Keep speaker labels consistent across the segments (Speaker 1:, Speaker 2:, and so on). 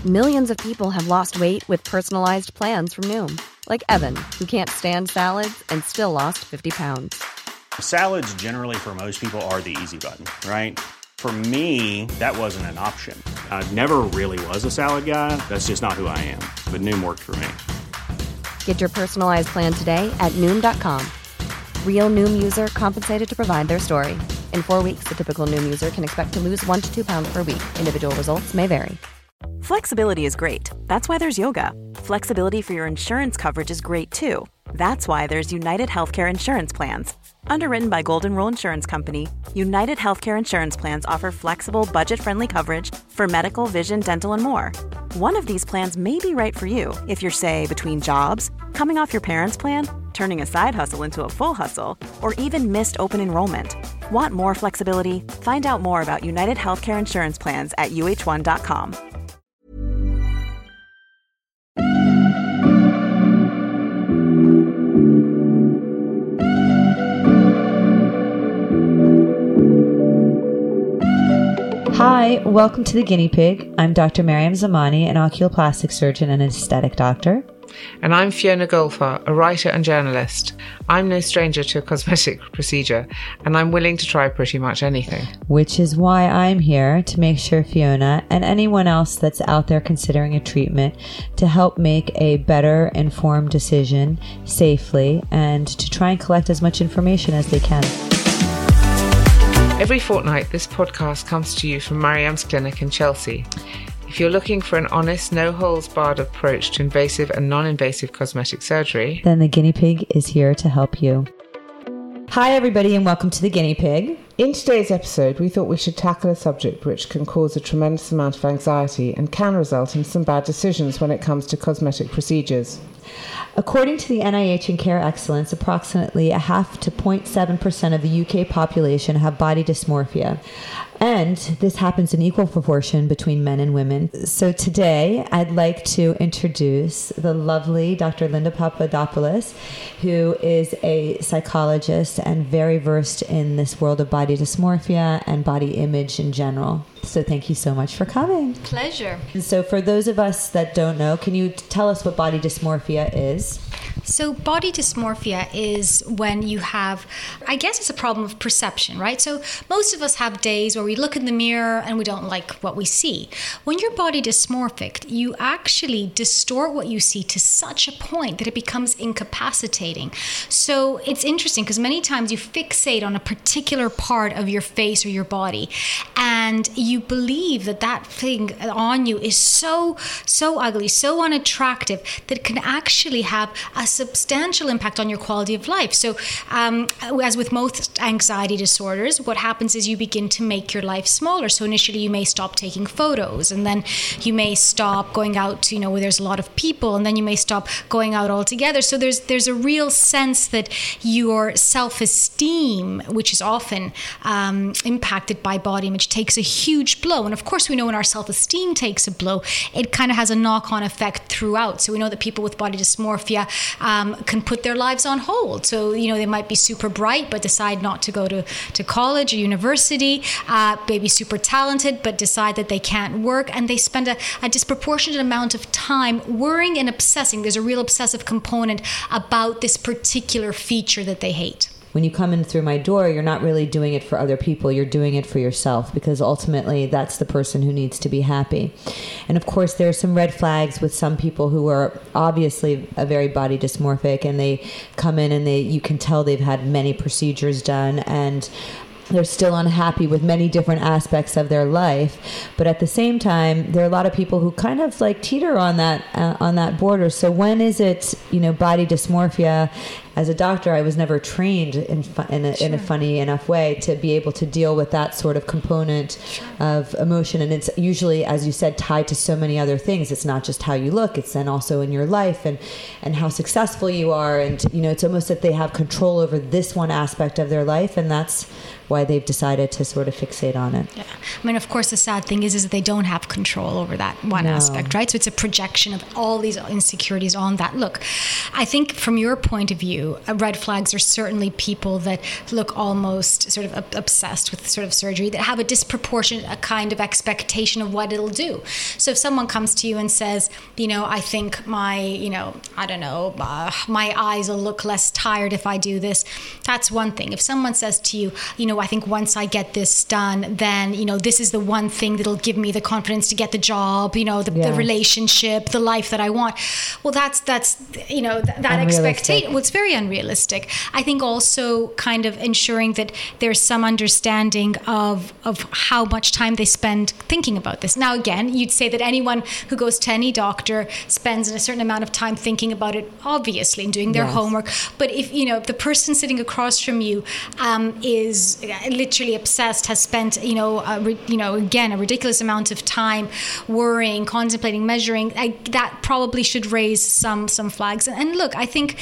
Speaker 1: Millions of people have lost weight with personalized plans from Noom. Like Evan, who can't stand salads and still lost 50 pounds.
Speaker 2: Salads generally for most people are the easy button, right? For me, that wasn't an option. I never really was a salad guy. That's just not who I am. But Noom worked for me.
Speaker 1: Get your personalized plan today at Noom.com. Real Noom user compensated to provide their story. In 4 weeks, the typical Noom user can expect to lose 1 to 2 pounds per week. Individual results may vary.
Speaker 3: Flexibility is great. That's why there's yoga. Flexibility for your insurance coverage is great too. That's why there's United Healthcare Insurance Plans. Underwritten by Golden Rule Insurance Company, United Healthcare Insurance Plans offer flexible, budget-friendly coverage for medical, vision, dental, and more. One of these plans may be right for you if you're, say, between jobs, coming off your parents' plan, turning a side hustle into a full hustle, or even missed open enrollment. Want more flexibility? Find out more about United Healthcare Insurance Plans at uh1.com.
Speaker 4: Hi, welcome to The Guinea Pig. I'm Dr. Mariam Zamani, an oculoplastic surgeon and aesthetic doctor.
Speaker 5: And I'm Fiona Goldfarb, a writer and journalist. I'm no stranger to a cosmetic procedure, and I'm willing to try pretty much anything.
Speaker 4: Which is why I'm here to make sure Fiona and anyone else that's out there considering a treatment to help make a better informed decision safely and to try and collect as much information as they can.
Speaker 5: Every fortnight, this podcast comes to you from Mariam's clinic in Chelsea. If you're looking for an honest, no-holds-barred approach to invasive and non-invasive cosmetic surgery,
Speaker 4: then The Guinea Pig is here to help you. Hi, everybody, and welcome to The Guinea Pig.
Speaker 5: in today's episode, we thought we should tackle a subject which can cause a tremendous amount of anxiety and can result in some bad decisions when it comes to cosmetic procedures.
Speaker 4: According to the NIH and Care Excellence, approximately 0.5 to 0.7% of the UK population have body dysmorphia. And this happens in equal proportion between men and women. So today, I'd like to introduce the lovely Dr. Linda Papadopoulos, who is a psychologist and very versed in this world of body dysmorphia and body image in general. So thank you so much for coming.
Speaker 6: Pleasure.
Speaker 4: And so for those of us that don't know, can you tell us what body dysmorphia is?
Speaker 6: So body dysmorphia is when you have, I guess it's a problem of perception, right? So most of us have days where we look in the mirror and we don't like what we see. When you're body dysmorphic, you actually distort what you see to such a point that it becomes incapacitating. So it's interesting because many times you fixate on a particular part of your face or your body and you believe that that thing on you is so ugly, so unattractive that it can actually have a substantial impact on your quality of life. So as with most anxiety disorders, what happens is you begin to make your life smaller. So initially you may stop taking photos, and then you may stop going out to, where there's a lot of people, and then you may stop going out altogether. So there's a real sense that your self-esteem, which is often impacted by body image, takes a huge blow. And of course we know when our self-esteem takes a blow, it kind of has a knock-on effect throughout. So we know that people with body dysmorphia can put their lives on hold. So, they might be super bright, but decide not to go to college or university, maybe super talented, but decide that they can't work, and they spend a disproportionate amount of time worrying and obsessing. There's a real obsessive component about this particular feature that they hate.
Speaker 4: When you come in through my door, you're not really doing it for other people. You're doing it for yourself, because ultimately that's the person who needs to be happy. And of course, there are some red flags with some people who are obviously a very body dysmorphic, and they come in and you can tell they've had many procedures done, and they're still unhappy with many different aspects of their life. But at the same time, there are a lot of people who kind of like teeter on that border. So when is it, body dysmorphia? As a doctor, I was never trained in a funny enough way to be able to deal with that sort of component of emotion. And it's usually, as you said, tied to so many other things. It's not just how you look, it's then also in your life and how successful you are. And, it's almost that they have control over this one aspect of their life, and that's why they've decided to sort of fixate on it.
Speaker 6: Yeah. I mean, of course, the sad thing is that they don't have control over that one aspect, right? So it's a projection of all these insecurities on that. Look, I think from your point of view, you, red flags are certainly people that look almost sort of obsessed with sort of surgery, that have a disproportionate kind of expectation of what it'll do. So if someone comes to you and says, I think my, my eyes will look less tired if I do this, that's one thing. If someone says to you, I think once I get this done, then, this is the one thing that'll give me the confidence to get the job, the relationship, the life that I want. Well, that's that expectation. Well, it's very unrealistic. I think also kind of ensuring that there's some understanding of how much time they spend thinking about this. Now, again, you'd say that anyone who goes to any doctor spends a certain amount of time thinking about it, obviously, and doing their homework. But if the person sitting across from you is literally obsessed, has spent again a ridiculous amount of time worrying, contemplating, measuring, that probably should raise some flags. And look, I think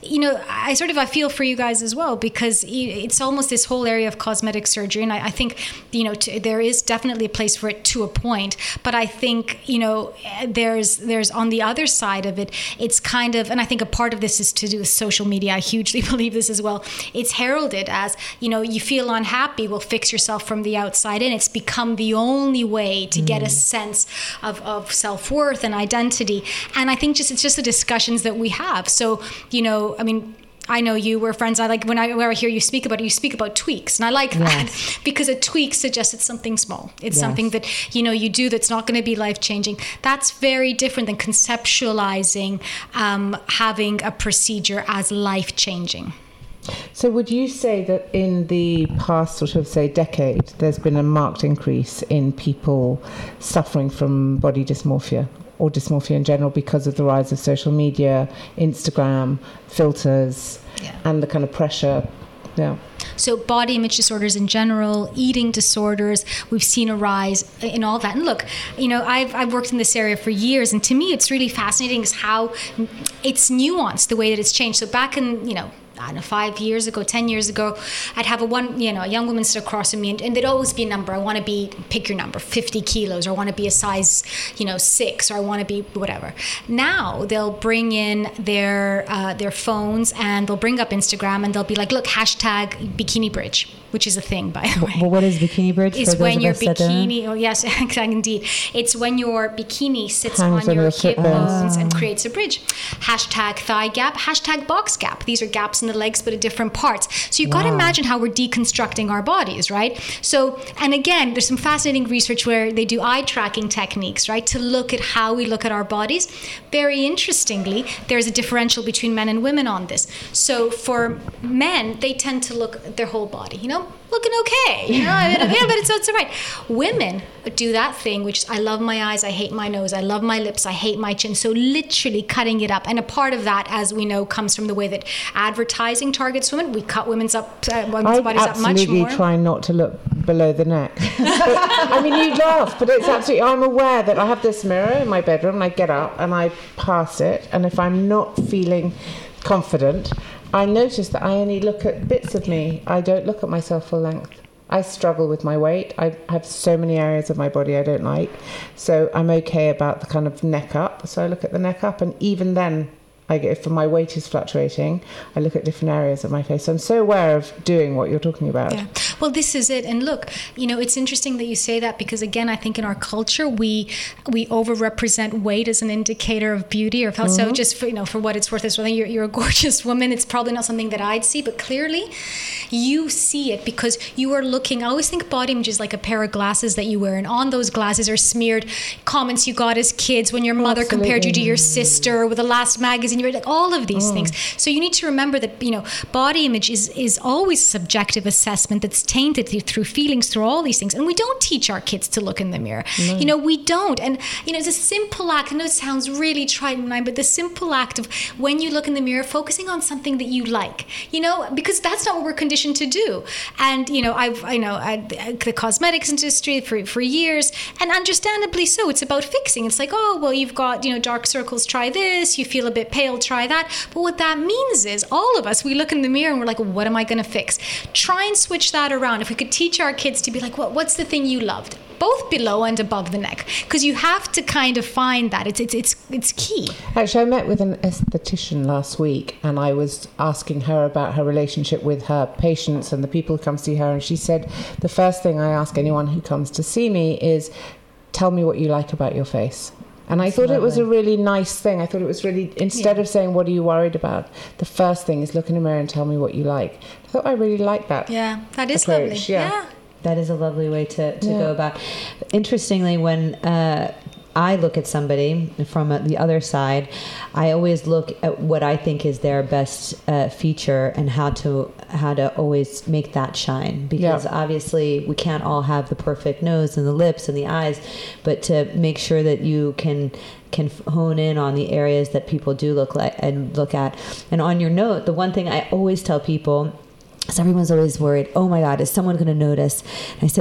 Speaker 6: I feel for you guys as well, because it's almost this whole area of cosmetic surgery, and I think there is definitely a place for it to a point, but I think there's on the other side of it, it's kind of, and I think a part of this is to do with social media. I hugely believe this as well. It's heralded as you feel unhappy, well, fix yourself from the outside in. It's become the only way to get a sense of self-worth and identity, and I think it's just the discussions that we have. So I know you, we're friends. I like when I hear you speak about it, you speak about tweaks. And I like that because a tweak suggests it's something small. It's something that, you do that's not going to be life-changing. That's very different than conceptualizing having a procedure as life-changing.
Speaker 5: So would you say that in the past decade, there's been a marked increase in people suffering from body dysmorphia or dysmorphia in general because of the rise of social media, Instagram, filters, and the kind of pressure? Yeah.
Speaker 6: So body image disorders in general, eating disorders, we've seen a rise in all that. And look, I've worked in this area for years, and to me it's really fascinating is how it's nuanced, the way that it's changed. So back in, 5 years ago, 10 years ago, I'd have a young woman sit across from me, and there'd always be a number. I want to be, pick your number, 50 kilos, or I want to be a size, 6, or I want to be whatever. Now they'll bring in their phones, and they'll bring up Instagram, and they'll be like, look, hashtag bikini bridge, which is a thing, by the way.
Speaker 4: Well, what is bikini bridge?
Speaker 6: It's when your bikini, yes, indeed. It's when your bikini sits on your hip bones and creates a bridge. Hashtag thigh gap, hashtag box gap. These are gaps in the legs, but at different parts. So you've got to imagine how we're deconstructing our bodies, right? So, and again, there's some fascinating research where they do eye tracking techniques, right, to look at how we look at our bodies. Very interestingly, there's a differential between men and women on this. So for men, they tend to look at their whole body, looking okay, but it's all right. Women do that thing, which is, I love my eyes, I hate my nose, I love my lips, I hate my chin. So literally cutting it up. And a part of that, as we know, comes from the way that advertising targets women. We cut women's bodies up much more.
Speaker 5: I absolutely try not to look below the neck. But, you laugh, but it's absolutely, I'm aware that I have this mirror in my bedroom, and I get up and I pass it, and if I'm not feeling confident, I notice that I only look at bits of me. I don't look at myself full length. I struggle with my weight. I have so many areas of my body I don't like. So I'm okay about the kind of neck up. So I look at the neck up, and even then, if my weight is fluctuating, I look at different areas of my face. So I'm so aware of doing what you're talking about.
Speaker 6: Yeah. Well, this is it. And look, it's interesting that you say that, because again, I think in our culture, we overrepresent weight as an indicator of beauty or of health. So just for what it's worth, you're a gorgeous woman. It's probably not something that I'd see, but clearly you see it because you are looking. I always think body image is like a pair of glasses that you wear, and on those glasses are smeared comments you got as kids when your mother compared you to your sister, with the last magazine. You're like all of these things. So you need to remember that body image is always a subjective assessment that's tainted through feelings, through all these things, and we don't teach our kids to look in the mirror. We don't. And it's a simple act. I know it sounds really trite, but the simple act of when you look in the mirror, focusing on something that you like, because that's not what we're conditioned to do. And the cosmetics industry for years, and understandably so, it's about fixing. It's like, oh well, you've got dark circles, try this. You feel a bit pale, try that. But what that means is all of us, we look in the mirror and we're like, what am I going to fix? Try and switch that around. If we could teach our kids to be like, what's the thing you loved? both below and above the neck, because you have to kind of find that. It's key.
Speaker 5: Actually, I met with an esthetician last week, and I was asking her about her relationship with her patients and the people who come see her, and she said the first thing I ask anyone who comes to see me is, tell me what you like about your face. And I thought it was a really nice thing. I thought it was really, instead of saying, what are you worried about? The first thing is look in the mirror and tell me what you like. I thought I really liked that.
Speaker 6: Yeah, that is
Speaker 5: approach.
Speaker 6: lovely.
Speaker 5: Yeah.
Speaker 4: That is a lovely way to go about. Interestingly, when I look at somebody from the other side, I always look at what I think is their best feature and how to always make that shine. Because obviously we can't all have the perfect nose and the lips and the eyes, but to make sure that you can hone in on the areas that people do look at. And on your note, the one thing I always tell people, so everyone's always worried, oh my God, is someone going to notice? And I said,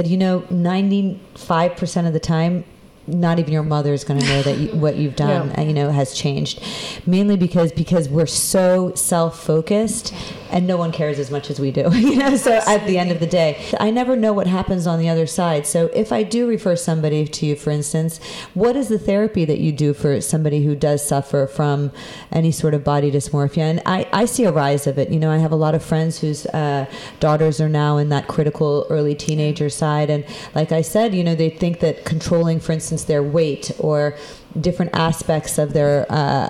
Speaker 4: 95% of the time, not even your mother is going to know that what you've done, has changed. Mainly because we're so self-focused and no one cares as much as we do. So at the end of the day, I never know what happens on the other side. So if I do refer somebody to you, for instance, what is the therapy that you do for somebody who does suffer from any sort of body dysmorphia? And I see a rise of it. I have a lot of friends whose daughters are now in that critical early teenager side. And like I said, they think that controlling, for instance, their weight or different aspects of their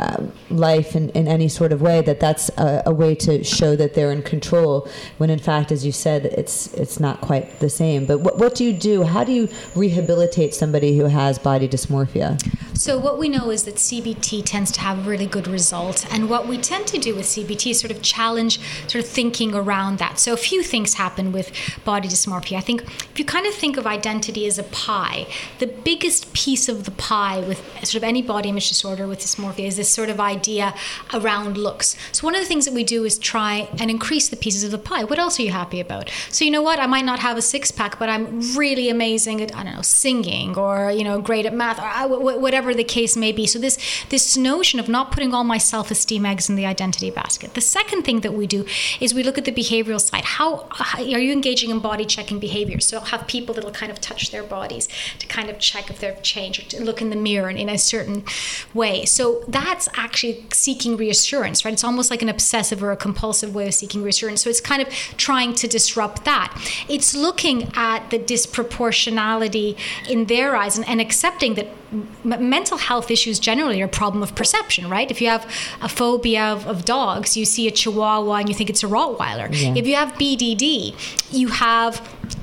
Speaker 4: life in any sort of way, that's a way to show that they're in control, when in fact, as you said, it's not quite the same. But what do you do? How do you rehabilitate somebody who has body dysmorphia?
Speaker 6: So what we know is that CBT tends to have really good results, and what we tend to do with CBT is sort of challenge sort of thinking around that. So a few things happen with body dysmorphia. I think if you kind of think of identity as a pie, the biggest piece of the pie with sort of any body image disorder with dysmorphia is this sort of idea around looks. So one of the things that we do is try and increase the pieces of the pie. What else are you happy about? So you know what? I might not have a six-pack, but I'm really amazing at, singing, or, great at math, or whatever the case may be. So this notion of not putting all my self-esteem eggs in the identity basket. The second thing that we do is we look at the behavioral side. How are you engaging in body checking behavior? So I'll have people that'll kind of touch their bodies to kind of check if they've changed, or to look in the mirror in a certain way. So that's actually seeking reassurance, right? It's almost like an obsessive or a compulsive way of seeking reassurance. So it's kind of trying to disrupt that. It's looking at the disproportionality in their eyes and accepting that mental health issues generally are a problem of perception, right? If you have a phobia of dogs, you see a Chihuahua and you think it's a Rottweiler. Yeah. If you have BDD, you have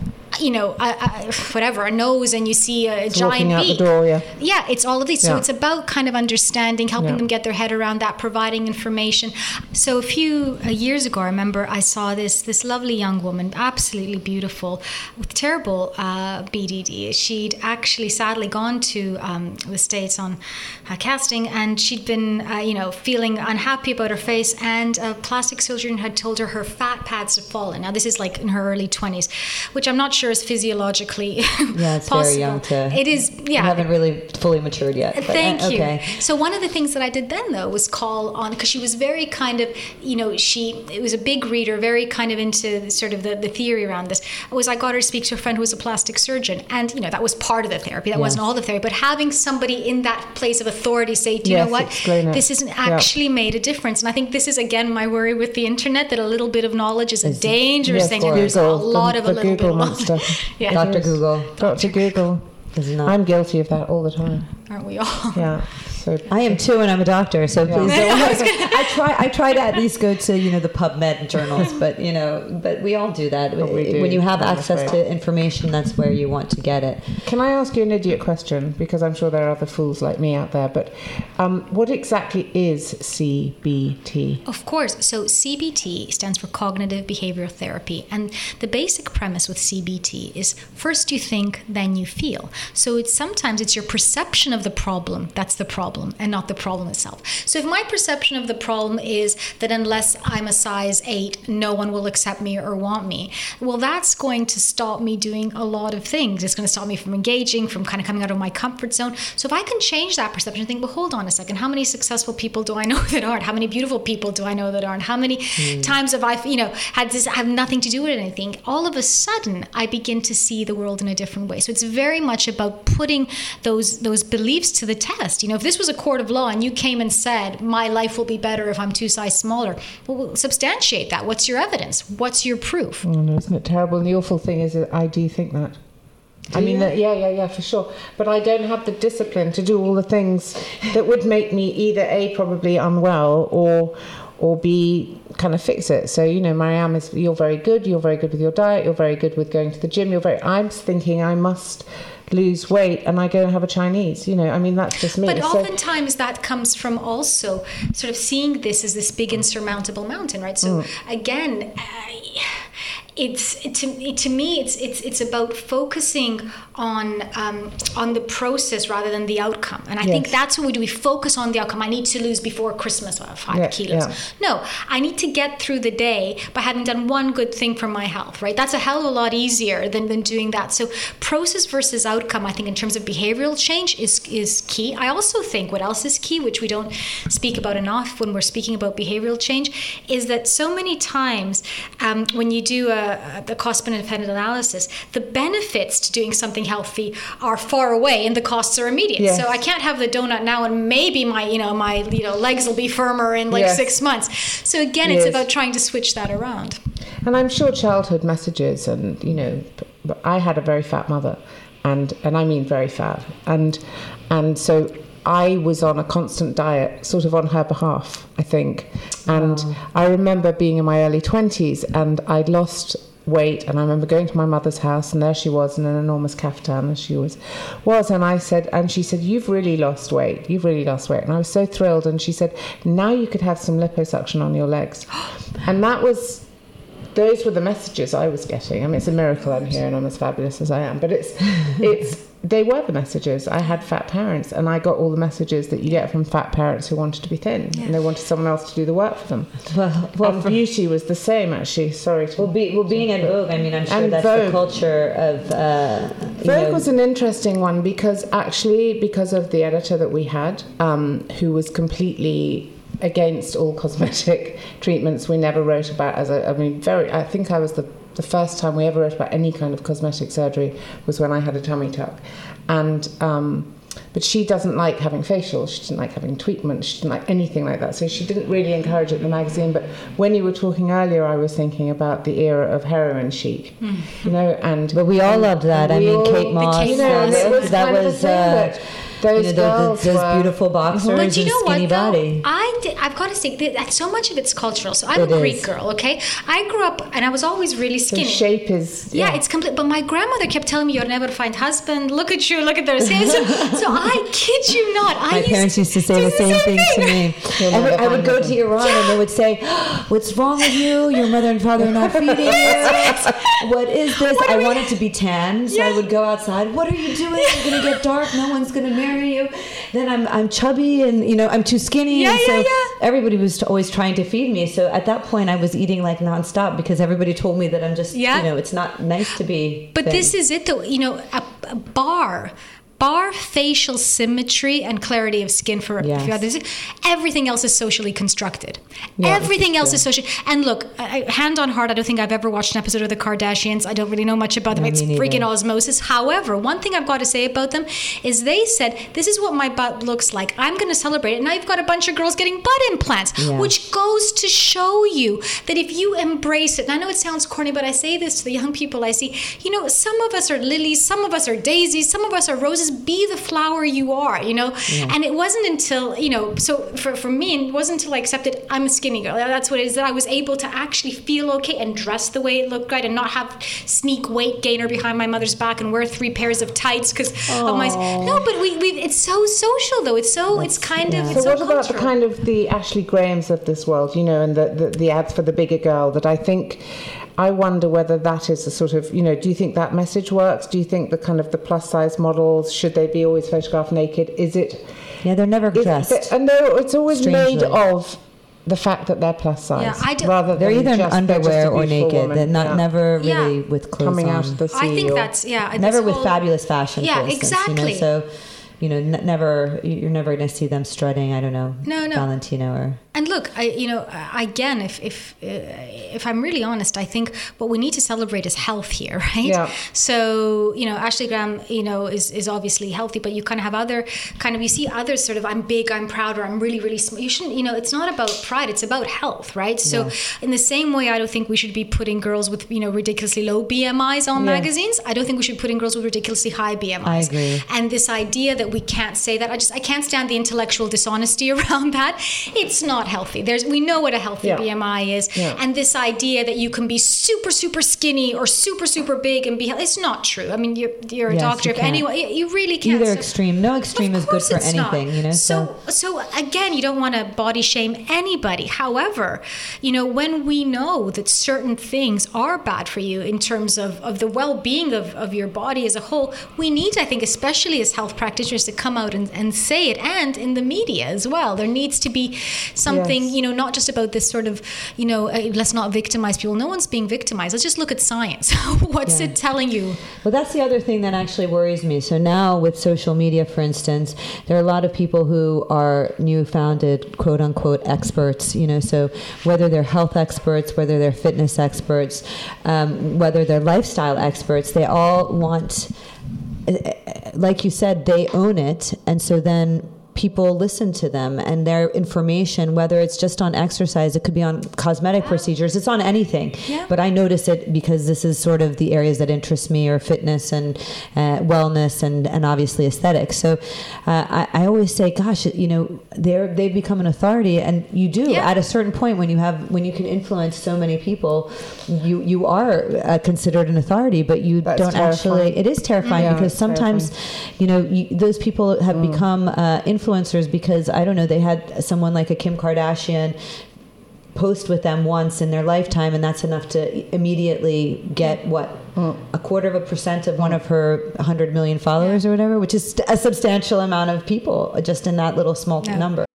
Speaker 6: a nose and you see a giant beak. Out the door, yeah, it's all of these. So it's about kind of understanding, helping them get their head around that, providing information. So a few years ago, I remember I saw this lovely young woman, absolutely beautiful, with terrible BDD. She'd actually sadly gone to the States on casting, and she'd been, feeling unhappy about her face, and a plastic surgeon had told her fat pads had fallen. Now, this is like in her early 20s, which I'm not sure is physiologically
Speaker 4: it's
Speaker 6: possible.
Speaker 4: Very young
Speaker 6: It is,
Speaker 4: You haven't really fully matured yet. But,
Speaker 6: Thank you.
Speaker 4: Okay.
Speaker 6: So one of the things that I did then, though, was call on, because she was very kind of, it was a big reader, very kind of into sort of the theory around this, I got her to speak to a friend who was a plastic surgeon. And, that was part of the therapy. That wasn't all the therapy. But having somebody in that place of authority say, do you know what? This has actually made a difference. And I think this is, again, my worry with the internet, that a little bit of knowledge is a dangerous thing. And there's a lot of a little bit of knowledge.
Speaker 4: Yeah. Dr. Google.
Speaker 5: Dr. Google. I'm guilty of that all the time.
Speaker 6: Aren't we all?
Speaker 5: Yeah. So
Speaker 4: I am too, and I'm a doctor, so please don't. I try to at least go to the PubMed journals, but but we all do that. When you have access to information, that's where you want to get it.
Speaker 5: Can I ask you an idiot question? Because I'm sure there are other fools like me out there. But what exactly is CBT?
Speaker 6: Of course. So CBT stands for Cognitive Behavioral Therapy, and the basic premise with CBT is first you think, then you feel. So sometimes it's your perception of the problem that's the problem. problem and not the problem itself. So if my perception of the problem is that unless I'm a size 8, no one will accept me or want me, well, that's going to stop me doing a lot of things. It's going to stop me from engaging, from kind of coming out of my comfort zone. So if I can change that perception and think, well, hold on a second, how many successful people do I know that aren't? How many beautiful people do I know that aren't? How many times have I, had this have nothing to do with anything? All of a sudden, I begin to see the world in a different way. So it's very much about putting those beliefs to the test. If this was a court of law and you came and said, my life will be better if I'm 2 sizes smaller, well, substantiate that. What's your evidence? What's your proof?
Speaker 5: Oh, no, isn't it terrible? And the awful thing is that I do think that. Yeah, for sure. But I don't have the discipline to do all the things that would make me either A, probably unwell, or B, kind of fix it. So, Mariam, you're very good with your diet, you're very good with going to the gym, I'm thinking I must lose weight and I go and have a Chinese, that's just me.
Speaker 6: But oftentimes that comes from also sort of seeing this as this big insurmountable mountain, right? So again, to me it's about focusing on the process rather than the outcome, and I think that's what we do. We focus on the outcome. I need to lose before Christmas 5 kilos. No, I need to get through the day by having done one good thing for my health, right? That's a hell of a lot easier than doing that. So process versus outcome, I think, in terms of behavioral change is key. I also think what else is key, which we don't speak about enough when we're speaking about behavioral change, is that so many times when you do the cost-benefit analysis, the benefits to doing something healthy are far away and the costs are immediate. Yes. So I can't have the donut now and maybe my legs will be firmer in 6 months. So again, it's about trying to switch that around.
Speaker 5: And I'm sure childhood messages, and I had a very fat mother, and I mean very fat, and so I was on a constant diet, sort of on her behalf, I think. And I remember being in my early 20s and I'd lost weight, and I remember going to my mother's house and there she was in an enormous caftan, as she was, and she said, you've really lost weight, and I was so thrilled. And she said, now you could have some liposuction on your legs. And those were the messages I was getting. I mean, it's a miracle I'm here and I'm as fabulous as I am, but they were the messages. I had fat parents, and I got all the messages that you get from fat parents who wanted to be thin, and they wanted someone else to do the work for them. And beauty was the same, actually. Being in Vogue, I mean, I'm sure that's Vogue. The culture of... Vogue was an interesting one because of the editor that we had, who was completely against all cosmetic treatments. We never wrote about I think I was the first time we ever wrote about any kind of cosmetic surgery was when I had a tummy tuck. And but she doesn't like having facials, she didn't like having treatment, she didn't like anything like that. So she didn't really encourage it in the magazine. But when you were talking earlier, I was thinking about the era of heroin chic, but
Speaker 4: we all loved that. I mean, Kate Moss, those beautiful boxers and skinny body.
Speaker 6: I've got to say that so much of it's cultural. So I'm a Greek girl, okay? I grew up and I was always really skinny.
Speaker 5: The shape is...
Speaker 6: Yeah, it's complete. But my grandmother kept telling me, you'll never find husband. Look at you, look at their skin. So I kid you not.
Speaker 4: My parents used to say the same thing to me. I would go to Iran and they would say, what's wrong with you? Your mother and father are not feeding you. What is this? I wanted to be tan, so I would go outside. What are you doing? It's going to get dark. No one's going to marry you. Then I'm chubby and I'm too skinny. Everybody was always trying to feed me. So at that point I was eating like nonstop because everybody told me that I'm just it's not nice to be
Speaker 6: but
Speaker 4: thin.
Speaker 6: This is it though, a bar facial symmetry and clarity of skin for others. Everything else is socially constructed. Everything else is social. And look, hand on heart, I don't think I've ever watched an episode of the Kardashians. I don't really know much about them. It's freaking osmosis. However, one thing I've got to say about them is they said, this is what my butt looks like. I'm going to celebrate it. Now you've got a bunch of girls getting butt implants, which goes to show you that if you embrace it, and I know it sounds corny, but I say this to the young people I see, some of us are lilies, some of us are daisies, some of us are roses. Be the flower you are, And it wasn't until, so for me, it wasn't until I accepted I'm a skinny girl. That's what it is, that I was able to actually feel okay and dress the way it looked right and not have sneak weight gainer behind my mother's back and wear 3 pairs of tights because of my... No, but we it's so social though. It's kind of...
Speaker 5: So what about the kind of the Ashley Grahams of this world, and the ads for the bigger girl that I think... I wonder whether that is a sort of, do you think that message works? Do you think the kind of the plus size models, should they be always photographed naked? Is it
Speaker 4: Yeah, they're never dressed.
Speaker 5: And it's always
Speaker 4: Strangely.
Speaker 5: made of the fact that they're plus size.
Speaker 6: Yeah,
Speaker 5: rather
Speaker 4: they're
Speaker 5: than
Speaker 4: either in
Speaker 5: just,
Speaker 4: underwear
Speaker 5: they're
Speaker 4: or
Speaker 5: just a beautiful
Speaker 4: naked.
Speaker 5: woman.
Speaker 4: They're never really with clothes
Speaker 5: coming
Speaker 4: on.
Speaker 5: out of the sea.
Speaker 6: I think
Speaker 5: or-
Speaker 6: that's
Speaker 4: Never
Speaker 6: this
Speaker 4: with
Speaker 6: whole-
Speaker 4: fabulous fashion.
Speaker 6: Yeah,
Speaker 4: for instance,
Speaker 6: exactly.
Speaker 4: So, never. You're never going to see them strutting. I don't know.
Speaker 6: No.
Speaker 4: Valentino or.
Speaker 6: And look, again, if I'm really honest, I think what we need to celebrate is health here, right?
Speaker 5: Yeah.
Speaker 6: So, Ashley Graham, is obviously healthy, but you kind of have other you see others sort of, I'm big, I'm proud, or I'm really, really small. You shouldn't, it's not about pride, it's about health, right? So in the same way, I don't think we should be putting girls with, ridiculously low BMIs on magazines. I don't think we should put in girls with ridiculously high BMIs.
Speaker 4: I agree.
Speaker 6: And this idea that we can't say that, I can't stand the intellectual dishonesty around that. It's not healthy. We know what a healthy BMI is, and this idea that you can be super, super skinny or super, super big and be healthy, it's not true. I mean, you're a doctor. If anyone, you really can't.
Speaker 4: Either extreme. No extreme is good for anything.
Speaker 6: So again, you don't want to body shame anybody. However, when we know that certain things are bad for you in terms of the well-being of your body as a whole, we need, I think, especially as health practitioners, to come out and say it, and in the media as well. There needs to be something, not just about this sort of, let's not victimize people. No one's being victimized. Let's just look at science. What's it telling you?
Speaker 4: Well, that's the other thing that actually worries me. So now with social media, for instance, there are a lot of people who are new-founded, quote-unquote, experts, so whether they're health experts, whether they're fitness experts, whether they're lifestyle experts, they all want, like you said, they own it. And so then people listen to them and their information, whether it's just on exercise, it could be on cosmetic procedures, it's on anything. Yeah. But I notice it because this is sort of the areas that interest me, or fitness and wellness and obviously aesthetics. So I always say, gosh, they've become an authority, and you do at a certain point when you can influence so many people, you are considered an authority, but you don't terrifying. Actually. It is terrifying because sometimes, those people have become influencers because, I don't know, they had someone like a Kim Kardashian post with them once in their lifetime, and that's enough to immediately get a 0.25% of one of her 100 million followers or whatever, which is a substantial amount of people just in that little small number.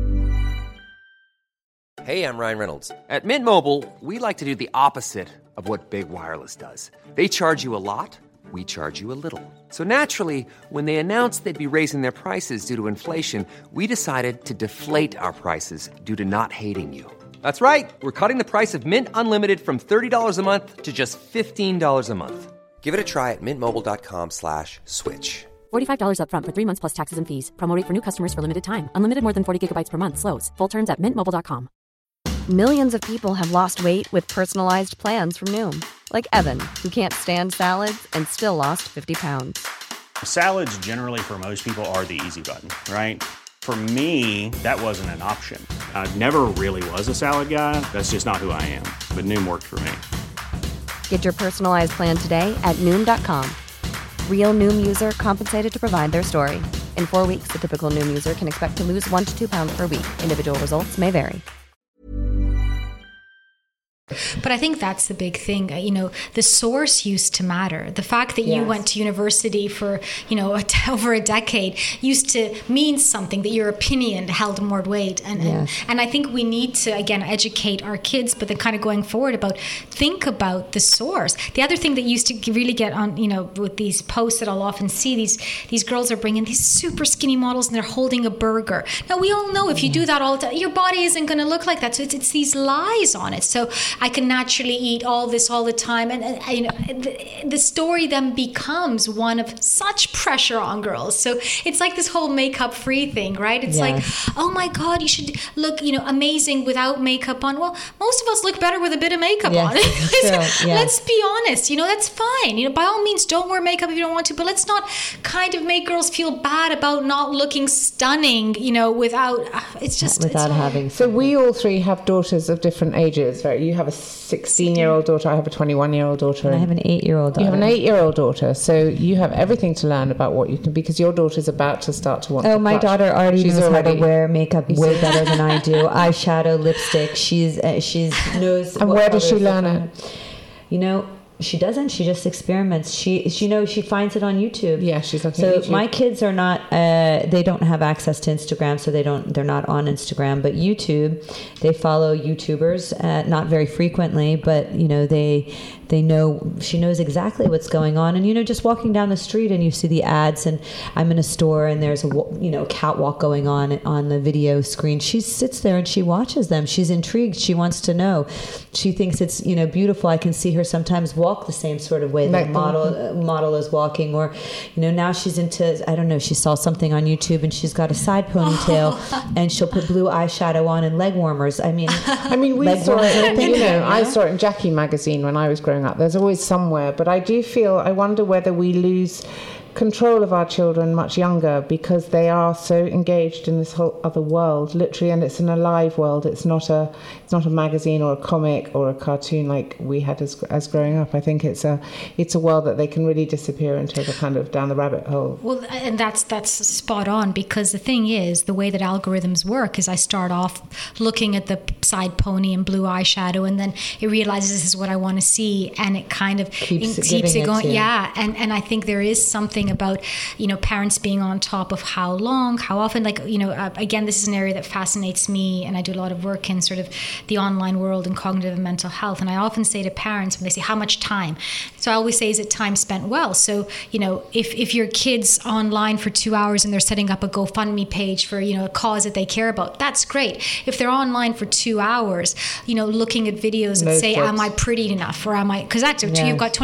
Speaker 7: Hey, I'm Ryan Reynolds. At Mint Mobile, we like to do the opposite of what Big Wireless does. They charge you a lot, we charge you a little. So naturally, when they announced they'd be raising their prices due to inflation, we decided to deflate our prices due to not hating you. That's right. We're cutting the price of Mint Unlimited from $30 a month to just $15 a month. Give it a try at mintmobile.com/switch.
Speaker 8: $45 up front for 3 months plus taxes and fees. Promo rate for new customers for limited time. Unlimited more than 40 gigabytes per month. Slows full terms at mintmobile.com.
Speaker 1: Millions of people have lost weight with personalized plans from Noom. Like Evan, who can't stand salads and still lost 50 pounds.
Speaker 2: Salads generally for most people are the easy button, right? For me, that wasn't an option. I never really was a salad guy. That's just not who I am. But Noom worked for me.
Speaker 1: Get your personalized plan today at Noom.com. Real Noom user compensated to provide their story. In 4 weeks, the typical Noom user can expect to lose 1 to 2 pounds per week. Individual results may vary.
Speaker 6: But I think that's the big thing. The source used to matter. The fact that you went to university for, over a decade used to mean something, that your opinion held more weight. And I think we need to, again, educate our kids, but then kind of going forward think about the source. The other thing that used to really get on, with these posts that I'll often see, these girls are bringing these super skinny models and they're holding a burger. Now, we all know if you do that all the time, your body isn't going to look like that. So it's these lies on it. So I can naturally eat all this all the time, and the story then becomes one of such pressure on girls. So it's like this whole makeup free thing, right? It's like, oh my God, you should look amazing without makeup on. Well, most of us look better with a bit of makeup on. Let's be honest, that's fine. By all means, don't wear makeup if you don't want to, but let's not kind of make girls feel bad about not looking stunning, without
Speaker 4: having.
Speaker 5: So we all three have daughters of different ages, right? You have a 16-year-old daughter, I have a 21-year-old daughter.
Speaker 4: And I have an 8-year-old daughter.
Speaker 5: You have an 8-year-old daughter, so you have everything to learn about what you can, because your daughter's about to start to want to
Speaker 4: my daughter already knows how to wear makeup way better than I do. Eyeshadow, lipstick, she's knows.
Speaker 5: And where does she learn it?
Speaker 4: She doesn't. She just experiments. She finds it on YouTube.
Speaker 5: Yeah, she's looking at YouTube.
Speaker 4: So my kids are not. They don't have access to Instagram, so they're not on Instagram. But YouTube, they follow YouTubers, not very frequently, but they know. She knows exactly what's going on. And just walking down the street and you see the ads, and I'm in a store and there's a catwalk going on the video screen. She sits there and she watches them. She's intrigued. She wants to know. She thinks it's beautiful. I can see her sometimes walk the same sort of way that model is walking, or now she's into, I don't know, she saw something on YouTube and she's got a side ponytail and she'll put blue eyeshadow on and leg warmers. I mean
Speaker 5: we saw it. I saw it in Jackie magazine when I was growing up. There's always somewhere, but I wonder whether we lose control of our children much younger because they are so engaged in this whole other world, literally, and it's an alive world. It's not a magazine or a comic or a cartoon like we had as growing up. I think it's a world that they can really disappear into, the kind of down the rabbit hole.
Speaker 6: Well, and that's spot on, because the thing is, the way that algorithms work is I start off looking at the side pony and blue eyeshadow, and then it realizes this is what I want to see, and it kind of keeps it going. Yeah, and I think there is something about parents being on top of how long, how often, again, this is an area that fascinates me, and I do a lot of work in sort of the online world and cognitive and mental health, and I often say to parents when they say how much time, so I always say, is it time spent well? So if your kid's online for 2 hours and they're setting up a GoFundMe page for a cause that they care about, that's great. If they're online for 2 hours looking at videos that say am I pretty enough, or am I, because that's you've got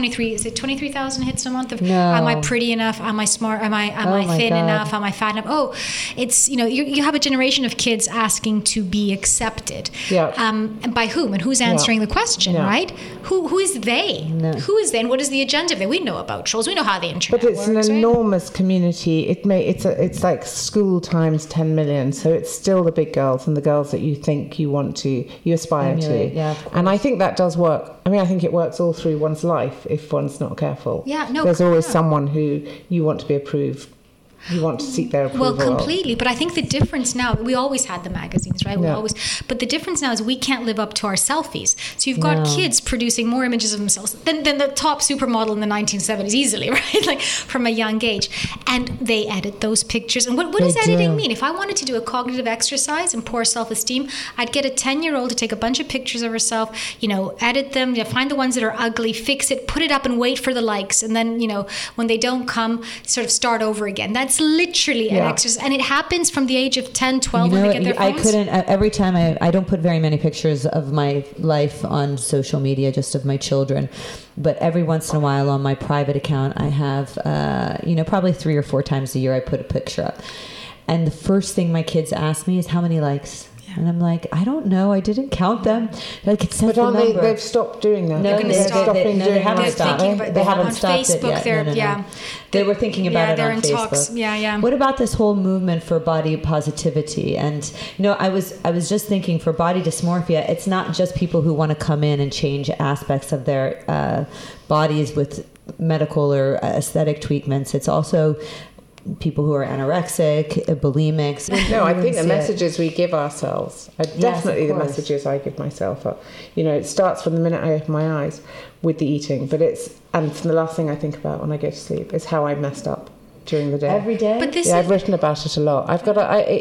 Speaker 6: 23,000 hits a month of am I pretty enough, am I smart, am I thin enough, am I fat enough? It's you have a generation of kids asking to be accepted. And by whom, and who's answering the question, right? Who is they? No. Who is they, and what is the agenda of they? We know about trolls, we know how the internet
Speaker 5: works. But it's an enormous community. It's like school times 10 million, so it's still the big girls and the girls that you think you aspire to. Yeah, and I think that does work. I think it works all through one's life if one's not careful. There's always someone who you want to be approved. You want to seek their approval.
Speaker 6: Well, completely. But I think the difference now, we always had the magazines, right? But the difference now is we can't live up to our selfies. So you've got kids producing more images of themselves than the top supermodel in the 1970s, easily, right? Like from a young age. And they edit those pictures. And what does editing mean? If I wanted to do a cognitive exercise and poor self-esteem, I'd get a 10-year-old to take a bunch of pictures of herself, edit them, find the ones that are ugly, fix it, put it up and wait for the likes. And then, when they don't come, sort of start over again. That's literally an exercise, and it happens from the age of 10, 12 when they get their phones. I couldn't,
Speaker 4: every time I don't put very many pictures of my life on social media, just of my children, but every once in a while on my private account I have probably 3 or 4 times a year I put a picture up, and the first thing my kids ask me is how many likes. And I'm like, I don't know. I didn't count them. Like, it's
Speaker 5: but aren't they? They've stopped doing that.
Speaker 6: No,
Speaker 4: they haven't stopped. They haven't stopped
Speaker 6: Facebook,
Speaker 4: it yet. No. They were thinking about it on Facebook.
Speaker 6: Talks. Yeah.
Speaker 4: What about this whole movement for body positivity? And I was just thinking, for body dysmorphia, it's not just people who want to come in and change aspects of their bodies with medical or aesthetic treatments. It's also people who are anorexic, bulimics.
Speaker 5: No, I think the messages we give ourselves are definitely the messages I give myself. It starts from the minute I open my eyes with the eating, and the last thing I think about when I go to sleep is how I messed up during the day.
Speaker 4: Every day?
Speaker 6: But
Speaker 5: I've written about it a lot. I've got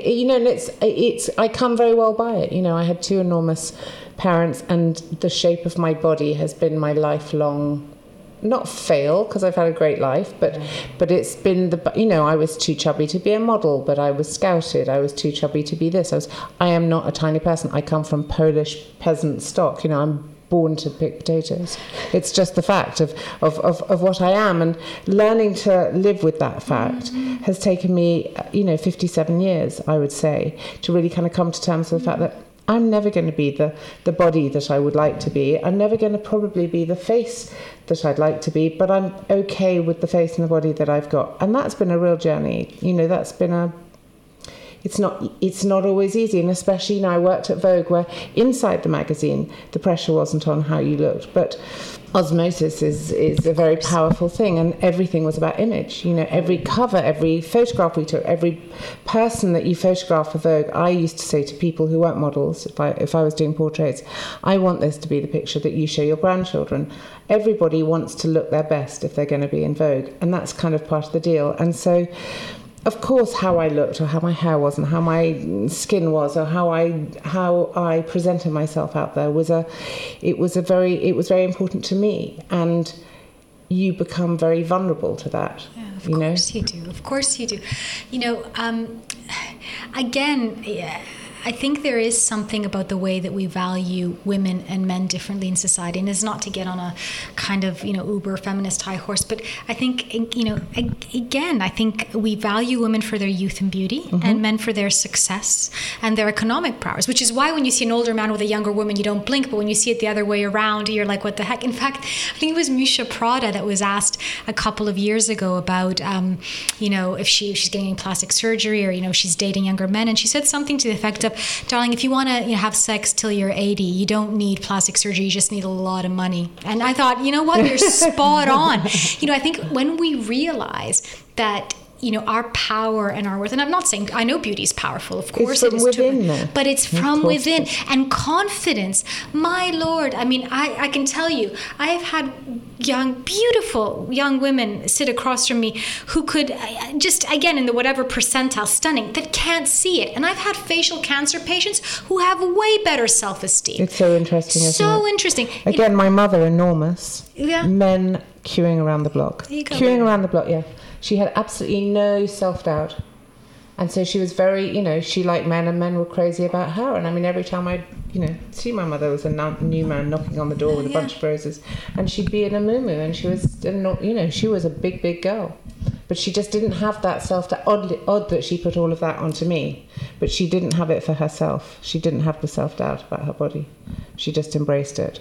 Speaker 5: I come very well by it. I had 2 enormous parents, and the shape of my body has been my lifelong, not fail, because I've had a great life, but it's been I was too chubby to be a model, but I was scouted. I was too chubby to be this. I am not a tiny person. I come from Polish peasant stock. I'm born to pick potatoes. It's just the fact of what I am, and learning to live with that fact has taken me 57 years, I would say, to really kind of come to terms with the fact that I'm never going to be the body that I would like to be. I'm never going to probably be the face that I'd like to be, but I'm okay with the face and the body that I've got. And that's been a real journey. That's been it's not always easy. And especially, you know, I worked at Vogue, where inside the magazine the pressure wasn't on how you looked, but osmosis is a very powerful thing, and everything was about image. You know, every cover, every photograph we took, every person that you photograph for Vogue, I used to say to people who weren't models, if I was doing portraits, I want this to be the picture that you show your grandchildren. Everybody wants to look their best if they're going to be in Vogue, and that's kind of part of the deal. And so, of course, how I looked, or how my hair was, and how my skin was, or how I presented myself out there was very important to me. And you become very vulnerable to that.
Speaker 6: Yeah, of course you do. Of course you do. You know, again, I think there is something about the way that we value women and men differently in society, and it's not to get on a kind of, you know, uber feminist high horse, but I think, you know, again, I think we value women for their youth and beauty, and men for their success and their economic prowess, which is why when you see an older man with a younger woman, you don't blink, but when you see it the other way around, you're like, what the heck? In fact, I think it was Misha Prada that was asked a couple of years ago about, you know, if she's getting plastic surgery, or, you know, she's dating younger men, and she said something to the effect of, darling, if you want to, you know, have sex till you're 80, you don't need plastic surgery, you just need a lot of money. And I thought, you know what, you're spot on. You know, I think when we realize that, you know, our power and our worth, and I'm not saying, I know beauty is powerful, of course it is, but it's from within. And confidence, my Lord, I mean, I can tell you, I have had beautiful young women sit across from me who could just, again, in the whatever percentile, stunning, that can't see it. And I've had facial cancer patients who have way better self-esteem.
Speaker 5: It's so interesting, isn't it?
Speaker 6: So interesting.
Speaker 5: Again, my mother, enormous.
Speaker 6: Yeah.
Speaker 5: Men queuing around the block. Queuing around the block, yeah. She had absolutely no self-doubt. And so she was very, you know, she liked men, and men were crazy about her. And I mean, every time I, you know, see my mother, was a new man knocking on the door with a bunch of roses, and she'd be in a muumuu, and she was, you know, she was a big, big girl. But she just didn't have that self-doubt. Odd that she put all of that onto me, but she didn't have it for herself. She didn't have the self-doubt about her body. She just embraced it.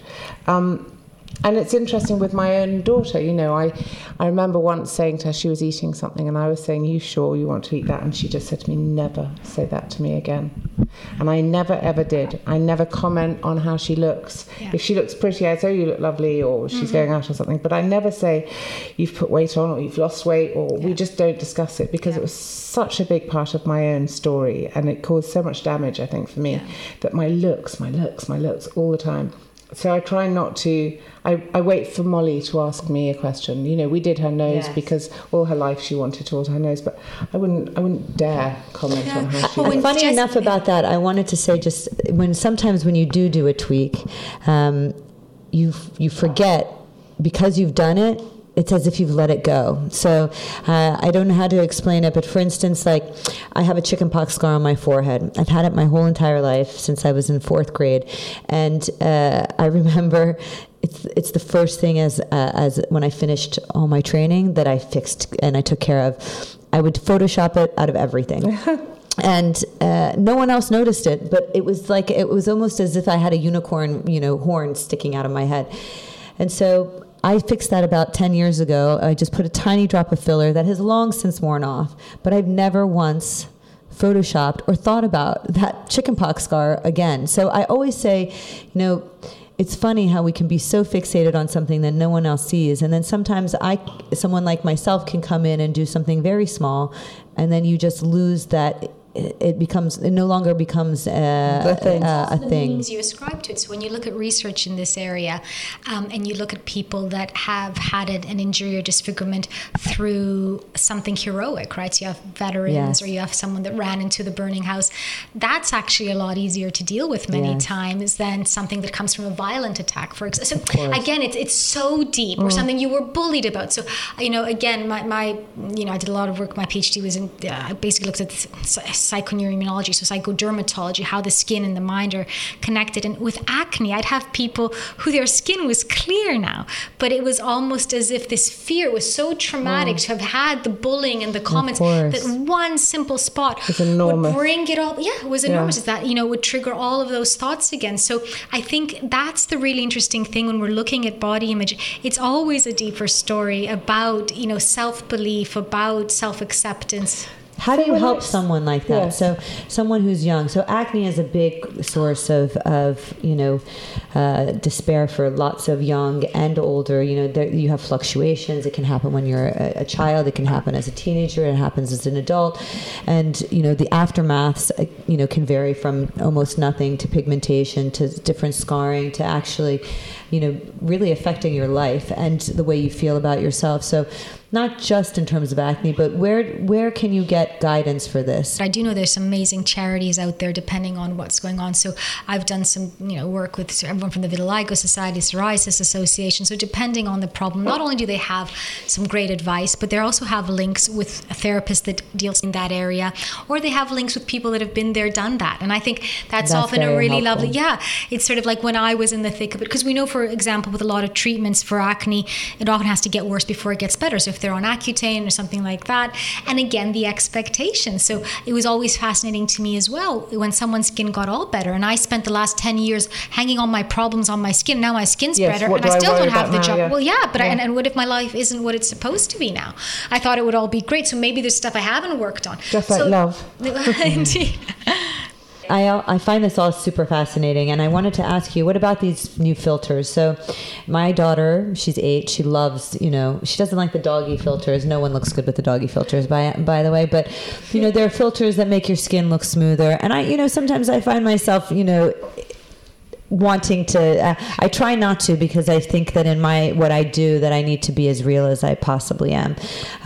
Speaker 5: And it's interesting with my own daughter, you know, I remember once saying to her, she was eating something, and I was saying, you sure you want to eat that? And she just said to me, never say that to me again. And I never, ever did. I never comment on how she looks. Yeah. If she looks pretty, I'd say, you look lovely, or she's going out or something. But I never say, you've put weight on, or you've lost weight, or we just don't discuss it, because it was such a big part of my own story, and it caused so much damage, I think, for me, that my looks all the time. So I try not to, I wait for Molly to ask me a question. You know, we did her nose because all her life she wanted to alter her nose, but I wouldn't dare comment on how she looks.
Speaker 4: Funny enough about that, I wanted to say, just sometimes when you do a tweak, you forget, because you've done it, it's as if you've let it go. So I don't know how to explain it, but for instance, like, I have a chickenpox scar on my forehead. I've had it my whole entire life since I was in 4th grade. And I remember it's the first thing as when I finished all my training that I fixed and I took care of. I would Photoshop it out of everything. And no one else noticed it, but it was almost as if I had a unicorn, you know, horn sticking out of my head. And so I fixed that about 10 years ago. I just put a tiny drop of filler that has long since worn off, but I've never once Photoshopped or thought about that chickenpox scar again. So I always say, you know, it's funny how we can be so fixated on something that no one else sees. And then sometimes someone like myself can come in and do something very small, and then you just lose that. It no longer becomes a thing.
Speaker 6: The meanings you ascribe to it. So when you look at research in this area, and you look at people that have had an injury or disfigurement through something heroic, right? So you have veterans, or you have someone that ran into the burning house. That's actually a lot easier to deal with many times than something that comes from a violent attack, for example. So again, it's so deep, or something you were bullied about. So, you know, again, my you know, I did a lot of work. My PhD was in, I basically looked at psychoneuroimmunology, so psychodermatology, how the skin and the mind are connected. And with acne, I'd have people who their skin was clear now, but it was almost as if this fear was so traumatic to have had the bullying and the comments, that one simple spot would bring it all. Yeah, it was enormous. That, you know, would trigger all of those thoughts again. So I think that's the really interesting thing when we're looking at body image. It's always a deeper story about, you know, self-belief, about self-acceptance.
Speaker 4: How do you help someone like that?
Speaker 5: Yes.
Speaker 4: So someone who's young. So acne is a big source of despair for lots of young and older. You have fluctuations. It can happen when you're a child. It can happen as a teenager. It happens as an adult. And, the aftermaths, can vary from almost nothing to pigmentation to different scarring to actually, really affecting your life and the way you feel about yourself. So not just in terms of acne, but where can you get guidance for this?
Speaker 6: I do know there's some amazing charities out there depending on what's going on. So I've done some work with everyone from the Vitiligo Society, Psoriasis Association. So depending on the problem, not only do they have some great advice, but they also have links with a therapist that deals in that area, or they have links with people that have been there, done that. And I think that's often a really helpful. It's sort of like when I was in the thick of it, because we know, for example, with a lot of treatments for acne, it often has to get worse before it gets better. So if they're on Accutane or something like that, and again, the expectation. So it was always fascinating to me as well when someone's skin got all better, and I spent the last 10 years hanging on my problems on my skin. Now my skin's better, and I still don't have the job.
Speaker 5: Yeah.
Speaker 6: Well, and what if my life isn't what it's supposed to be now? I thought it would all be great, so maybe there's stuff I haven't worked on.
Speaker 5: Just like love.
Speaker 6: Indeed.
Speaker 4: I find this all super fascinating, and I wanted to ask you, what about these new filters? So my daughter, she's 8, she loves, she doesn't like the doggy filters. No one looks good with the doggy filters, by the way, but, there are filters that make your skin look smoother. And I, sometimes I find myself, wanting to, I try not to, because I think that in what I do, that I need to be as real as I possibly am.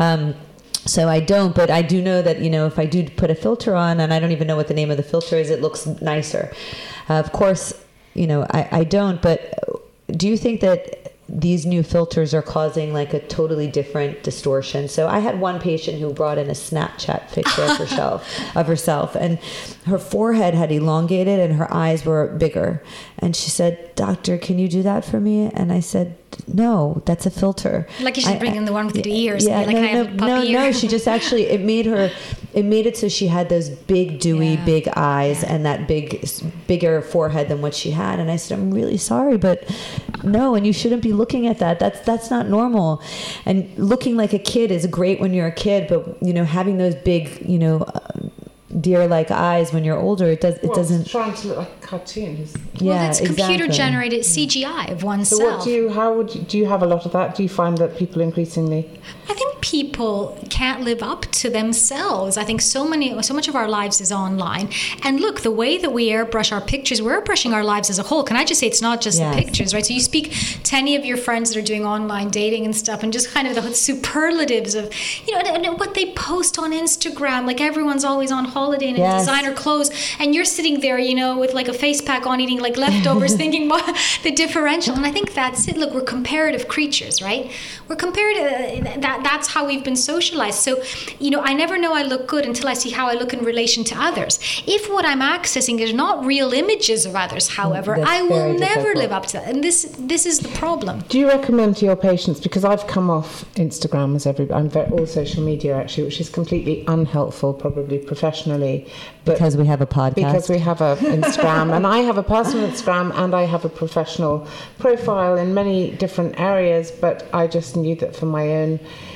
Speaker 4: So I don't, but I do know that, if I do put a filter on, and I don't even know what the name of the filter is, it looks nicer. Of course, I don't, but do you think that these new filters are causing like a totally different distortion? So I had one patient who brought in a Snapchat picture of herself, and her forehead had elongated and her eyes were bigger. And she said, "Doctor, can you do that for me?" And I said, "No, that's a filter."
Speaker 6: Like you should bring in the one with the ears.
Speaker 4: Yeah, no. She just actually, it made it so she had those big, dewy, big eyes and that bigger forehead than what she had. And I said, "I'm really sorry, but no, and you shouldn't be looking at that. That's not normal." And looking like a kid is great when you're a kid, but having those big, deer-like eyes when you're older, it doesn't.
Speaker 5: It's trying to look like a cartoon.
Speaker 6: Well, it's computer-generated CGI of oneself.
Speaker 5: So do you have a lot of that? Do you find that people increasingly?
Speaker 6: I think people can't live up to themselves. I think so much of our lives is online. And look, the way that we airbrush our pictures, we're airbrushing our lives as a whole. Can I just say it's not just the pictures, right? So you speak to any of your friends that are doing online dating and stuff, and just kind of the superlatives of, and what they post on Instagram. Like everyone's always on holiday and in designer clothes, and you're sitting there, with like a face pack on, eating like leftovers, thinking what the differential. And I think that's it. Look, we're comparative creatures, right? We're comparative. That's how we've been socialized. So, I never know I look good until I see how I look in relation to others. If what I'm accessing is not real images of others, however, I will never live up to that. And this is the problem.
Speaker 5: Do you recommend to your patients, because I've come off Instagram as I'm all social media actually, which is completely unhelpful, probably professionally. But
Speaker 4: because we have a podcast.
Speaker 5: Because we have an Instagram, and I have a personal Instagram, and I have a professional profile in many different areas, but I just knew that for my own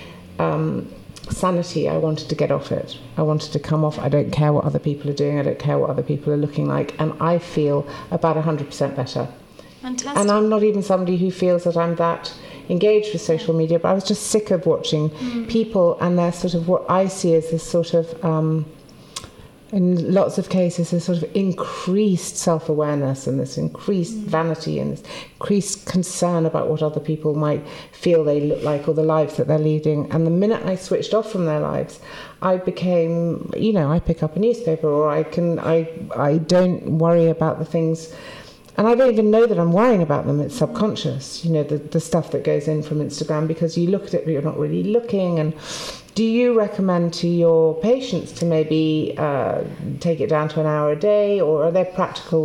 Speaker 5: sanity, I wanted to get off it. I wanted to come off. I don't care what other people are doing. I don't care what other people are looking like, and I feel about 100% better.
Speaker 6: Fantastic.
Speaker 5: And I'm not even somebody who feels that I'm that engaged with social media, but I was just sick of watching people and their sort of, what I see as this sort of in lots of cases, this sort of increased self-awareness and this increased vanity and this increased concern about what other people might feel they look like or the lives that they're leading. And the minute I switched off from their lives, I became, I pick up a newspaper, or I don't worry about the things, and I don't even know that I'm worrying about them. It's subconscious, the stuff that goes in from Instagram, because you look at it but you're not really looking. And do you recommend to your patients to maybe take it down to an hour a day, or are there practical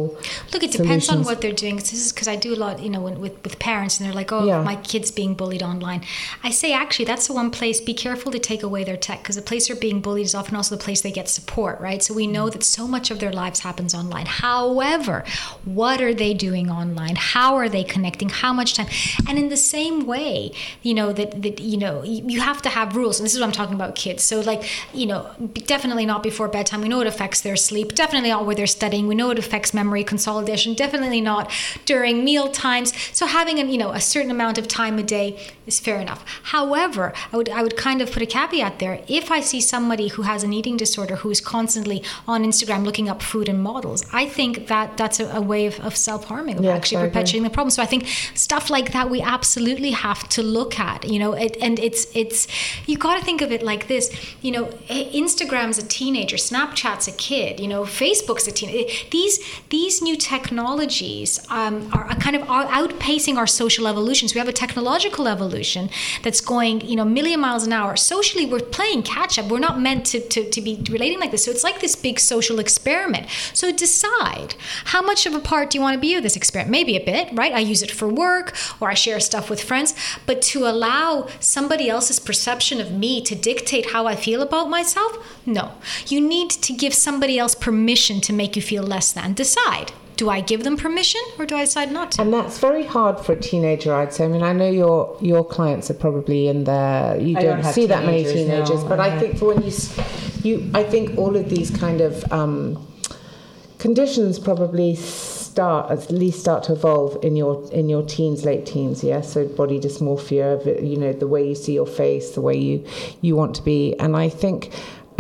Speaker 6: Look, it depends on what they're doing. This is because I do a lot, with parents, and they're like, my kid's being bullied online. I say, actually, that's the one place, be careful to take away their tech, because the place they're being bullied is often also the place they get support, right? So we know that so much of their lives happens online. However, what are they doing online? How are they connecting? How much time? And in the same way, you have to have rules. And this is what I'm talking about, kids. So definitely not before bedtime. We know it affects their sleep. Definitely not where they're studying. We know it affects memory consolidation. Definitely not during meal times. So having a certain amount of time a day is fair enough. However, I would kind of put a caveat there. If I see somebody who has an eating disorder who is constantly on Instagram looking up food and models, I think that's a way of self-harming, of actually perpetuating the problem. So I think stuff like that we absolutely have to look at. And it's you got to think of it like this. Instagram's a teenager, Snapchat's a kid, Facebook's a teenager. These new technologies are outpacing our social evolutions. We have a technological evolution that's going, a million miles an hour. Socially, we're playing catch up. We're not meant to be relating like this. So it's like this big social experiment. So decide, how much of a part do you want to be of this experiment? Maybe a bit, right? I use it for work, or I share stuff with friends, but to allow somebody else's perception of me to dictate how I feel about myself? No. You need to give somebody else permission to make you feel less than. Decide. Do I give them permission, or do I decide not to?
Speaker 5: And that's very hard for a teenager, I'd say. I mean, I know your clients are probably in there. You don't see that many teenagers, but I think for when I think all of these kind of conditions probably start to evolve in your teens, late teens. Yeah, so body dysmorphia, the way you see your face, the way you want to be, and I think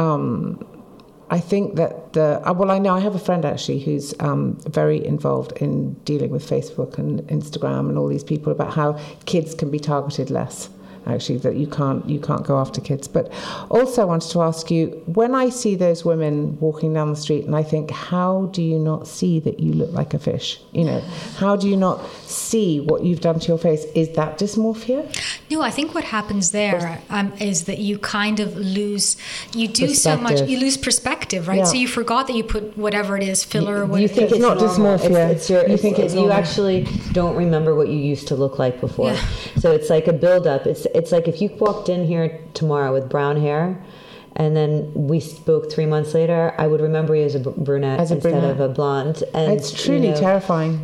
Speaker 5: that I know I have a friend actually who's very involved in dealing with Facebook and Instagram and all these people about how kids can be targeted less. Actually, that you can't go after kids. But also I wanted to ask you, when I see those women walking down the street and I think, how do you not see that you look like a fish? How do you not see what you've done to your face? Is that dysmorphia?
Speaker 6: No, I think what happens there is that you kind of lose, you lose perspective, right? Yeah. So you forgot that you put whatever it is, filler or whatever.
Speaker 4: You think it's not dysmorphia. You actually don't remember what you used to look like before. Yeah. So it's like a build-up. It's like if you walked in here tomorrow with brown hair, and then we spoke 3 months later, I would remember you as a brunette instead of a blonde. And
Speaker 5: it's truly terrifying.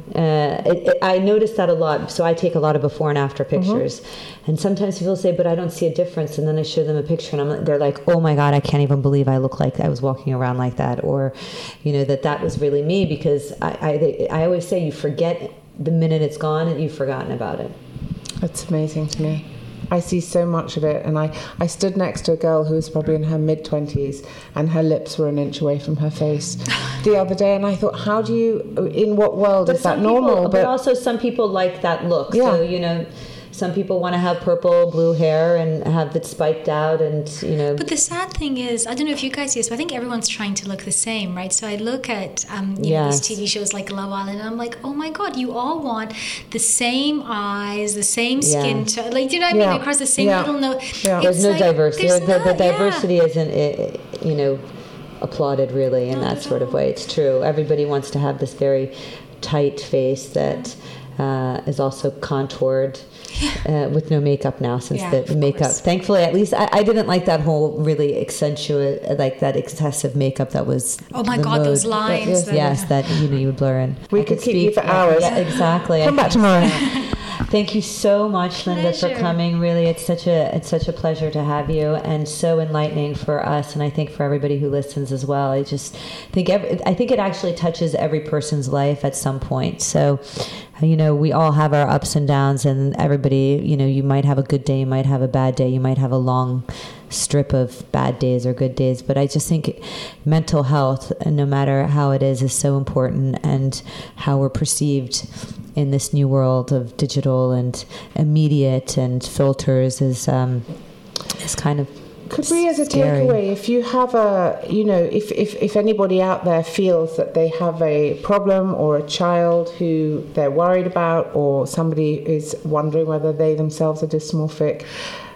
Speaker 4: I noticed that a lot. So I take a lot of before and after pictures. Mm-hmm. And sometimes people say, but I don't see a difference. And then I show them a picture and they're like, oh my God, I can't even believe I look like I was walking around like that. Or, that was really me, because I always say you forget the minute it's gone and you've forgotten about it.
Speaker 5: That's amazing to me. I see so much of it, and I stood next to a girl who was probably in her mid-20s and her lips were an inch away from her face the other day, and I thought, in what world is that normal?
Speaker 4: But also some people like that look. Yeah. So, some people want to have purple, blue hair and have it spiked out and,
Speaker 6: But the sad thing is, I don't know if you guys see this, but I think everyone's trying to look the same, right? So I look at, these TV shows like Love Island, and I'm like, oh my God, you all want the same eyes, the same skin tone. Like, do you know what I mean? Across the same little note. Yeah.
Speaker 4: There's no diversity. The diversity isn't, applauded really in that sort of way. It's true. Everybody wants to have this very tight face that is also contoured. With no makeup now, since the makeup. Thankfully, at least I didn't like that whole really accentuate, like that excessive makeup that was.
Speaker 6: Oh my God, those lines!
Speaker 4: That you would blur in.
Speaker 5: We could keep you for hours.
Speaker 4: Yeah, exactly.
Speaker 5: Come back tomorrow.
Speaker 4: Thank you so much, Linda, for coming. Really, it's such a pleasure to have you, and so enlightening for us, and I think for everybody who listens as well. I just think I think it actually touches every person's life at some point. So, we all have our ups and downs, and everybody, you might have a good day, you might have a bad day, you might have a long strip of bad days or good days, but I just think mental health, no matter how it is so important, and how we're perceived in this new world of digital and immediate and filters is kind of
Speaker 5: Could we, as a takeaway, if you have if anybody out there feels that they have a problem or a child who they're worried about, or somebody is wondering whether they themselves are dysmorphic,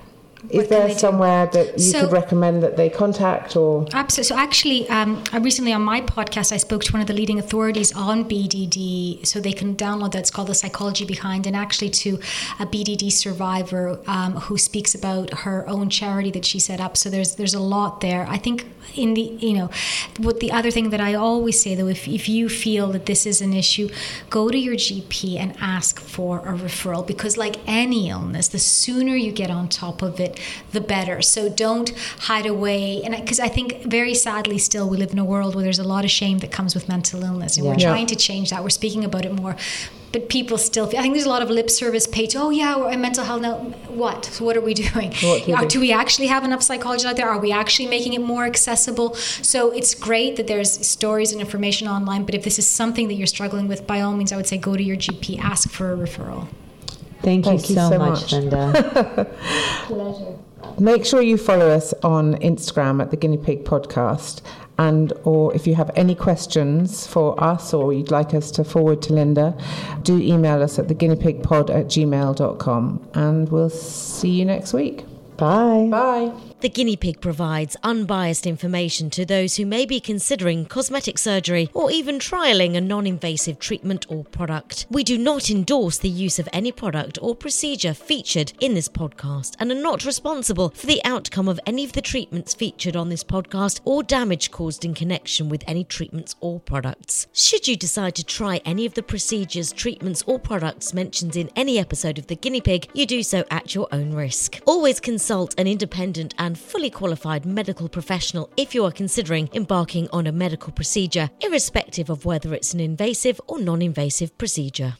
Speaker 5: Is there somewhere that you could recommend that they contact or?
Speaker 6: Absolutely. So actually, I recently on my podcast, I spoke to one of the leading authorities on BDD, so they can download that. It's called The Psychology Behind, and actually to a BDD survivor who speaks about her own charity that she set up. So there's a lot there. I think in the, what the other thing that I always say though, if you feel that this is an issue, go to your GP and ask for a referral, because like any illness, the sooner you get on top of it, the better. So don't hide away. And because I think very sadly still we live in a world where there's a lot of shame that comes with mental illness, and we're trying to change that. We're speaking about it more. But people still feel, I think there's a lot of lip service paid to, oh yeah, we're in mental health now. What? So what are we doing? Do we actually have enough psychologists out there? Are we actually making it more accessible? So it's great that there's stories and information online, but if this is something that you're struggling with, by all means, I would say go to your GP, ask for a referral.
Speaker 4: Thank you so much, Linda.
Speaker 5: Pleasure. Make sure you follow us on Instagram at The Guinea Pig Podcast. And or if you have any questions for us or you'd like us to forward to Linda, do email us at theguineapigpod@gmail.com. And we'll see you next week.
Speaker 4: Bye.
Speaker 5: Bye.
Speaker 9: The Guinea Pig provides unbiased information to those who may be considering cosmetic surgery or even trialling a non-invasive treatment or product. We do not endorse the use of any product or procedure featured in this podcast and are not responsible for the outcome of any of the treatments featured on this podcast or damage caused in connection with any treatments or products. Should you decide to try any of the procedures, treatments or products mentioned in any episode of The Guinea Pig, you do so at your own risk. Always consult an independent and fully qualified medical professional if you are considering embarking on a medical procedure, irrespective of whether it's an invasive or non-invasive procedure.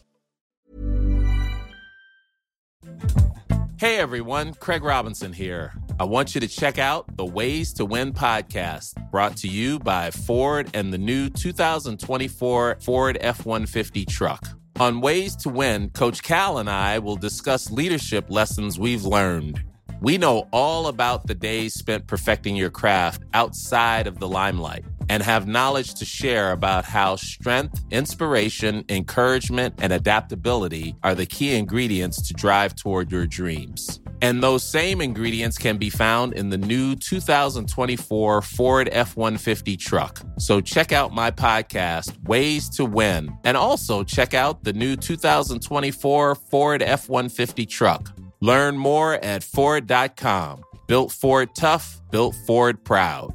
Speaker 10: Hey everyone, Craig Robinson here. I want you to check out the Ways to Win podcast, brought to you by Ford and the new 2024 Ford F-150 truck. On Ways to Win, Coach Cal and I will discuss leadership lessons we've learned. We know all about the days spent perfecting your craft outside of the limelight and have knowledge to share about how strength, inspiration, encouragement, and adaptability are the key ingredients to drive toward your dreams. And those same ingredients can be found in the new 2024 Ford F-150 truck. So check out my podcast, Ways to Win, and also check out the new 2024 Ford F-150 truck. Learn more at Ford.com. Built Ford tough, built Ford proud.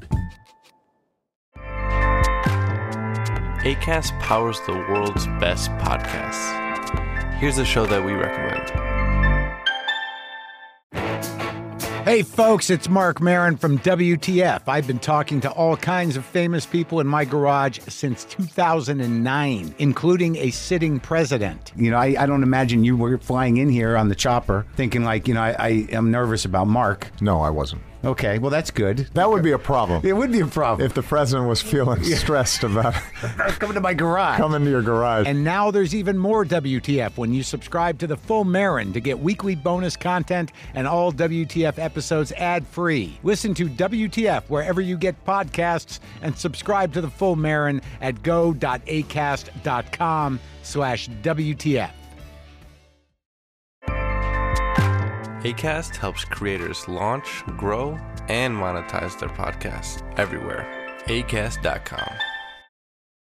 Speaker 11: Acast powers the world's best podcasts. Here's a show that we recommend.
Speaker 12: Hey folks, it's Mark Maron from WTF. I've been talking to all kinds of famous people in my garage since 2009, including a sitting president. You know, I don't imagine you were flying in here on the chopper thinking like, I am nervous about Mark.
Speaker 13: No, I wasn't.
Speaker 12: Okay, well, that's good.
Speaker 13: That would be a problem.
Speaker 12: It would be a problem.
Speaker 13: If the president was feeling stressed about
Speaker 12: coming to my garage.
Speaker 13: Coming to your garage.
Speaker 12: And now there's even more WTF when you subscribe to the Full Marin to get weekly bonus content and all WTF episodes ad-free. Listen to WTF wherever you get podcasts and subscribe to the Full Marin at go.acast.com/WTF.
Speaker 11: Acast helps creators launch, grow, and monetize their podcasts everywhere. Acast.com.